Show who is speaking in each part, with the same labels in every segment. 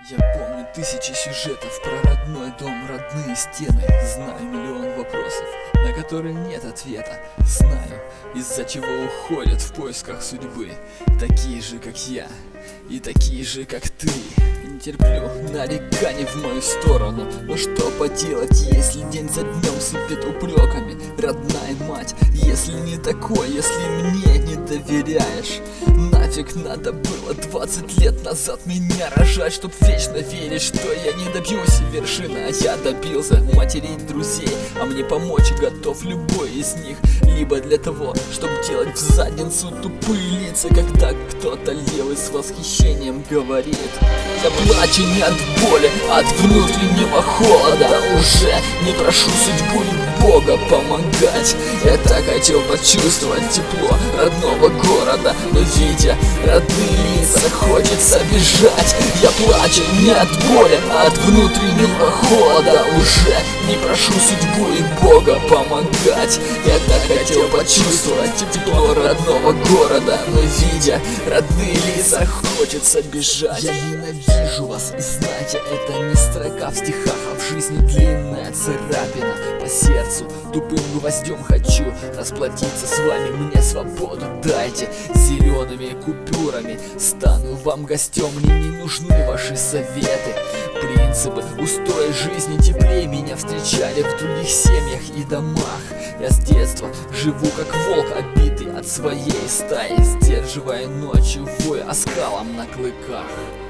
Speaker 1: Я помню тысячи сюжетов про родной дом, родные стены. Знаю миллион вопросов, на которые нет ответа. Знаю, из-за чего уходят в поисках судьбы такие же, как я, и такие же, как ты. Не терплю нареканий в мою сторону, но что поделать, если день за днем сыпет упреками? Родная мать, если не такой, если мне не доверяешь, нафиг надо было 20 лет назад меня рожать, чтоб вечно верить, что я не добьюсь вершины. А я добился матерей, друзей, а мне помочь готов любой из них. Либо для того, чтобы делать в задницу тупые лица, когда кто-то левый с восхищением говорит. Я плачу не от боли, от внутреннего холода. Уже не прошу судьбу и Бога помогать. Я так хотел почувствовать тепло родного города, но видя родные лица, хочется бежать. Я плачу не от боли, а от внутреннего холода. Уже не прошу судьбу и Бога помогать. Я так хотел почувствовать тепло родного города, но видя родные лица, хочется бежать. Я ненавижу вас, и знаете, это не строка в стихах, а в жизни длинная царапина по сердцу. Тупым гвоздем хочу расплатиться с вами, мне свободу дайте. Зелеными купюрами стану вам гостем, мне не нужны ваши советы. Принципы, устои жизни теплее меня встречали в других семьях и домах. Я с детства живу как волк, обитый от своей стаи, сдерживая ночью вой оскалом на клыках.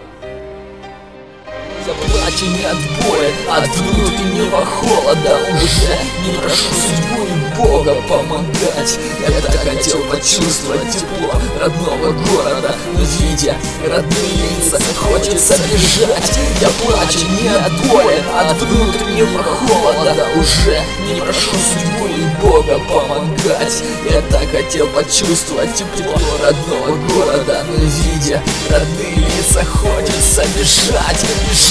Speaker 1: Я плачу не от боли, от внутреннего холода. Уже не прошу судьбу и Бога помогать. Я так хотел почувствовать тепло родного города, но видя родные лица, хочется бежать. Я плачу не от боли, от внутреннего холода. Уже не прошу судьбу и Бога помогать. Я так хотел почувствовать тепло родного города, но видя родные лица, хочется бежать.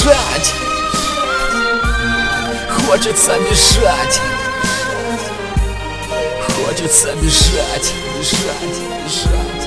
Speaker 1: Хочется бежать. Хочется бежать.